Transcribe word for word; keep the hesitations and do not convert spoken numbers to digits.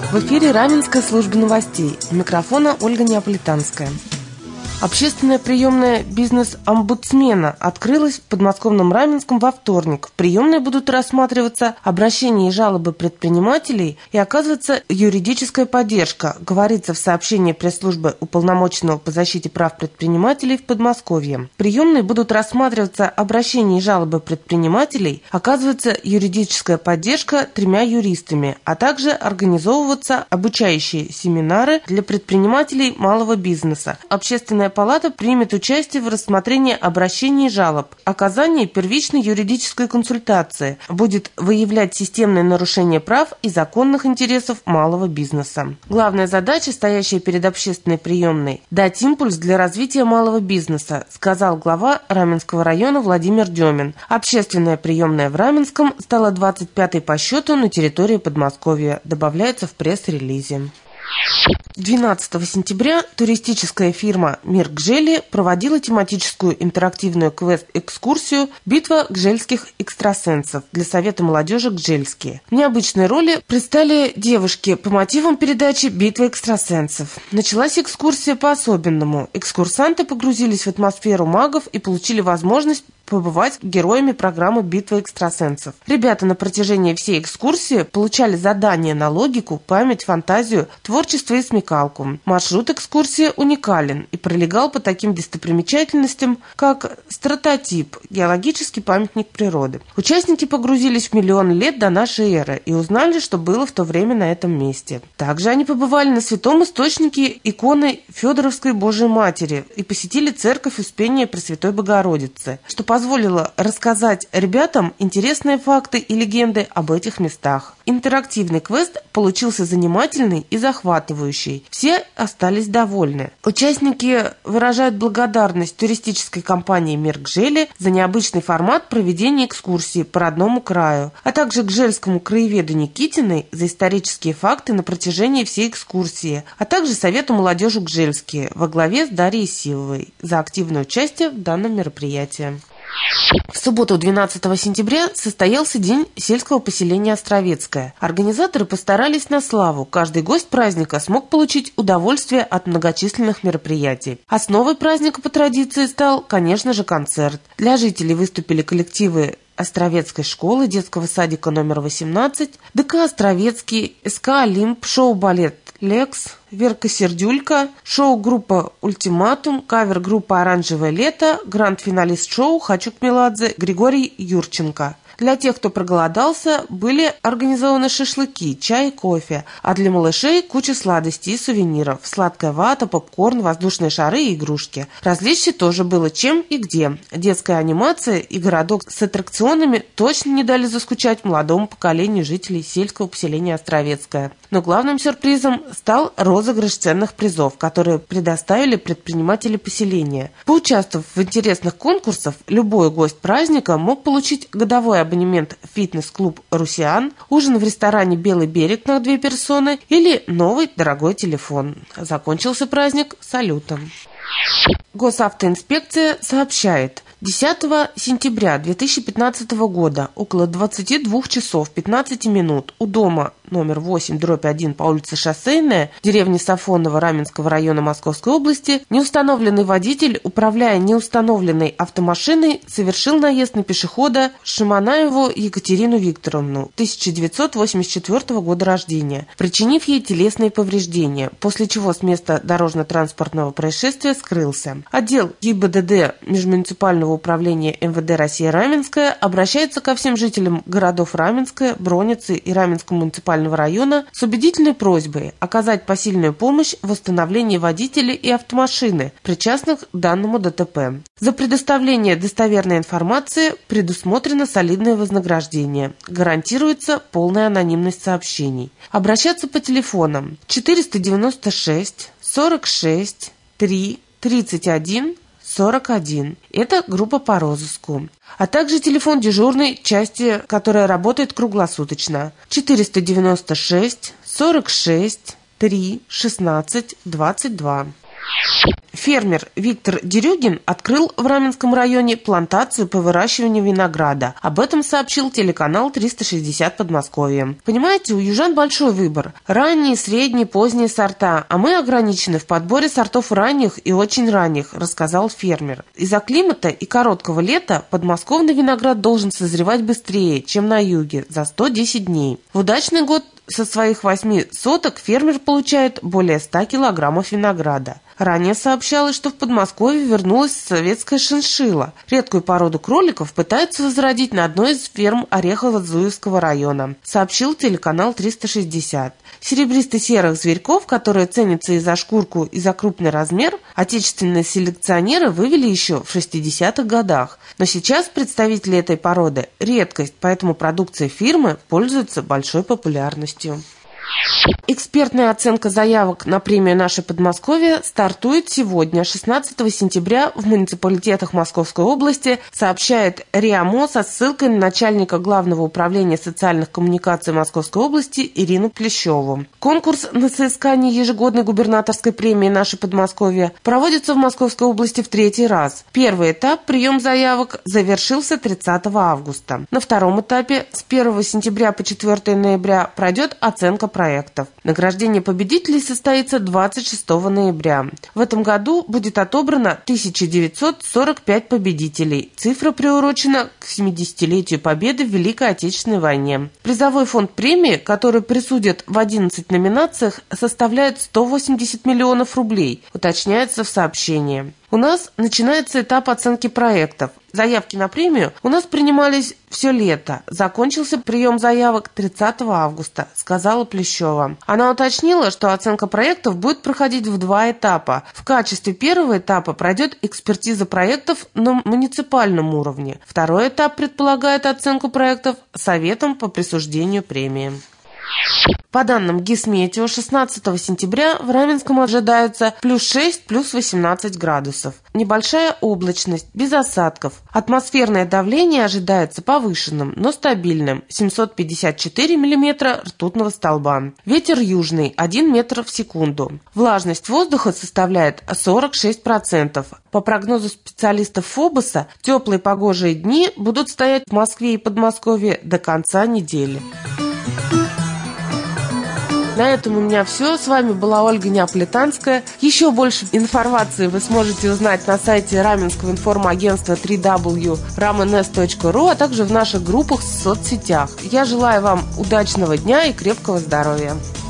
В эфире Раменская служба новостей. У микрофона Ольга Неаполитанская. Общественная приемная бизнес-омбудсмена открылась в подмосковном Раменском во вторник. В приемной будут рассматриваться обращения и жалобы предпринимателей и оказываться юридическая поддержка, говорится в сообщении пресс-службы уполномоченного по защите прав предпринимателей в Подмосковье. В приемной будут рассматриваться обращения и жалобы предпринимателей, оказывается юридическая поддержка тремя юристами, а также организовываться обучающие семинары для предпринимателей малого бизнеса. Общественная палата примет участие в рассмотрении обращений и жалоб, оказании первичной юридической консультации, будет выявлять системные нарушения прав и законных интересов малого бизнеса. Главная задача, стоящая перед общественной приемной – дать импульс для развития малого бизнеса, сказал глава Раменского района Владимир Демин. Общественная приемная в Раменском стала двадцать пятой по счету на территории Подмосковья, добавляется в пресс-релизе. двенадцатого сентября туристическая фирма «Мир Гжели» проводила тематическую интерактивную квест-экскурсию «Битва гжельских экстрасенсов» для Совета молодежи «Гжельские». В необычной роли предстали девушки по мотивам передачи «Битва экстрасенсов». Началась экскурсия по-особенному. Экскурсанты погрузились в атмосферу магов и получили возможность побывать героями программы «Битва экстрасенсов». Ребята на протяжении всей экскурсии получали задания на логику, память, фантазию, творчество и смекалку. Маршрут экскурсии уникален и пролегал по таким достопримечательностям, как стратотип, геологический памятник природы. Участники погрузились в миллион лет до нашей эры и узнали, что было в то время на этом месте. Также они побывали на святом источнике иконы Федоровской Божией Матери и посетили церковь Успения Пресвятой Богородицы, что позволило рассказать ребятам интересные факты и легенды об этих местах. Интерактивный квест получился занимательный и захватывающий. Все остались довольны. Участники выражают благодарность туристической компании «Мир Гжели» за необычный формат проведения экскурсии по родному краю, а также гжельскому краеведу Никитиной за исторические факты на протяжении всей экскурсии, а также Совету молодежи Гжельские во главе с Дарьей Силовой за активное участие в данном мероприятии. В субботу, двенадцатого сентября, состоялся День сельского поселения Островецкое. Организаторы постарались на славу. Каждый гость праздника смог получить удовольствие от многочисленных мероприятий. Основой праздника по традиции стал, конечно же, концерт. Для жителей выступили коллективы Островецкой школы, детского садика номер восемнадцать, ДК «Островецкий», СК «Олимп», шоу-балет «Лекс», Верка Сердюлька, шоу-группа «Ультиматум», кавер-группа «Оранжевое лето», гранд-финалист шоу Хачук Меладзе Григорий Юрченко. Для тех, кто проголодался, были организованы шашлыки, чай, кофе, а для малышей куча сладостей и сувениров, сладкая вата, попкорн, воздушные шары и игрушки. Различий тоже было чем и где. Детская анимация и городок с аттракционами точно не дали заскучать молодому поколению жителей сельского поселения Островецкое. Но главным сюрпризом стал розыгрыш ценных призов, которые предоставили предприниматели поселения. Поучаствовав в интересных конкурсах, любой гость праздника мог получить годовой абонемент в фитнес-клуб «Русиан», ужин в ресторане «Белый берег» на две персоны или новый дорогой телефон. Закончился праздник салютом. Госавтоинспекция сообщает: десятого сентября две тысячи пятнадцатого года около двадцати двух часов пятнадцати минут у дома номер восемь дробь один по улице Шоссейная, деревни Сафоново Раменского района Московской области, неустановленный водитель, управляя неустановленной автомашиной, совершил наезд на пешехода Шиманаеву Екатерину Викторовну, тысяча девятьсот восемьдесят четвёртого года рождения, причинив ей телесные повреждения, после чего с места дорожно-транспортного происшествия скрылся. Отдел ГИБДД Межмуниципального управления МВД России Раменское обращается ко всем жителям городов Раменское, Броницы и Раменского муниципального района с убедительной просьбой оказать посильную помощь в восстановлении водителей и автомашины, причастных к данному ДТП. За предоставление достоверной информации предусмотрено солидное вознаграждение. Гарантируется полная анонимность сообщений. Обращаться по телефонам четыреста девяносто шесть сорок шесть три тридцать один сорок один. Это группа по розыску. А также телефон дежурной части, которая работает круглосуточно. четыреста девяносто шесть сорок шесть три шестнадцать двадцать два. Фермер Виктор Дерюгин открыл в Раменском районе плантацию по выращиванию винограда. Об этом сообщил телеканал триста шестьдесят Подмосковье. Понимаете, у южан большой выбор. Ранние, средние, поздние сорта, а мы ограничены в подборе сортов ранних и очень ранних, рассказал фермер. Из-за климата и короткого лета подмосковный виноград должен созревать быстрее, чем на юге, за сто десять дней. В удачный год со своих восьми соток фермер получает более ста килограммов винограда. Ранее сообщалось, что в Подмосковье вернулась советская шиншилла. Редкую породу кроликов пытаются возродить на одной из ферм Орехово-Зуевского района, сообщил телеканал триста шестьдесят. Серебристо-серых зверьков, которые ценятся и за шкурку, и за крупный размер, отечественные селекционеры вывели еще в шестидесятых годах. Но сейчас представители этой породы – редкость, поэтому продукция фирмы пользуется большой популярностью. Экспертная оценка заявок на премию «Наше Подмосковье» стартует сегодня, шестнадцатого сентября, в муниципалитетах Московской области, сообщает РИА МО со ссылкой на начальника Главного управления социальных коммуникаций Московской области Ирину Плещеву. Конкурс на соискание ежегодной губернаторской премии «Наше Подмосковье» проводится в Московской области в третий раз. Первый этап, прием заявок, завершился тридцатого августа. На втором этапе с первого сентября по четвёртого ноября пройдет оценка проектов. Награждение победителей состоится двадцать шестого ноября. В этом году будет отобрано тысяча девятьсот сорок пять победителей. Цифра приурочена к семидесятилетию Победы в Великой Отечественной войне. Призовой фонд премии, который присудят в одиннадцати номинациях, составляет сто восемьдесят миллионов рублей, уточняется в сообщении. У нас начинается этап оценки проектов. Заявки на премию у нас принимались все лето. Закончился прием заявок тридцатого августа, сказала Плещева. Она уточнила, что оценка проектов будет проходить в два этапа. В качестве первого этапа пройдет экспертиза проектов на муниципальном уровне. Второй этап предполагает оценку проектов Советом по присуждению премии. По данным Гисметео, шестнадцатого сентября в Раменском ожидается плюс шесть, плюс восемнадцать градусов. Небольшая облачность, без осадков. Атмосферное давление ожидается повышенным, но стабильным – семьсот пятьдесят четыре миллиметра ртутного столба. Ветер южный – один метр в секунду. Влажность воздуха составляет сорок шесть процентов. По прогнозу специалистов ФОБОСа, теплые погожие дни будут стоять в Москве и Подмосковье до конца недели. На этом у меня все. С вами была Ольга Неаполитанская. Еще больше информации вы сможете узнать на сайте Раменского информагентства дабл ю дабл ю дабл ю точка ramenes точка ру, а также в наших группах в соцсетях. Я желаю вам удачного дня и крепкого здоровья.